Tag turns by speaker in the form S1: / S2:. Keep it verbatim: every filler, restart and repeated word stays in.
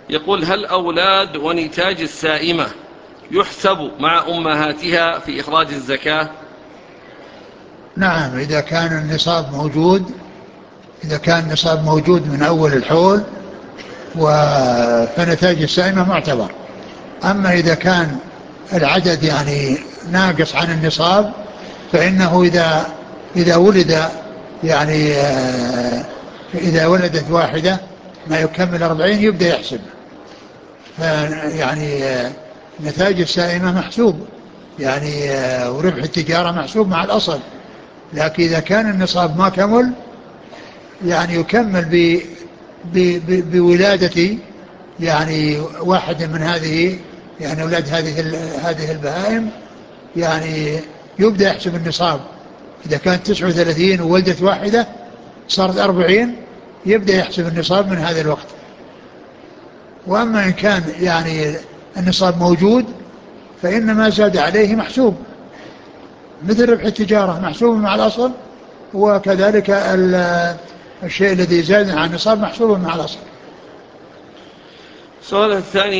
S1: يقول: هل أولاد ونتاج السائمة يحسب مع أمهاتها في إخراج الزكاة؟
S2: نعم، إذا كان النصاب موجود، إذا كان النصاب موجود من أول الحول فنتاج السائمة معتبر. أما إذا كان العدد يعني ناقص عن النصاب فإنه إذا إذا ولد يعني آه، إذا ولدت واحدة ما يكمل أربعين يبدأ يحسب. يعني آه، نتاج السائمة محسوب يعني آه، وربح التجارة محسوب مع الأصل. لكن إذا كان النصاب ما كمل يعني يكمل ب ب- بولادة يعني واحد من هذه، يعني أولاد هذه هذه البهائم، يعني يبدأ يحسب النصاب. إذا كانت تسعة وثلاثين وولدت واحدة صارت أربعين يبدأ يحسب النصاب من هذا الوقت. وأما إن كان يعني النصاب موجود فإن ما زاد عليه محسوب، مثل ربح التجارة محسوب مع الأصل، وكذلك الشيء الذي زاد عن النصاب محسوب مع الأصل.
S1: السؤال الثاني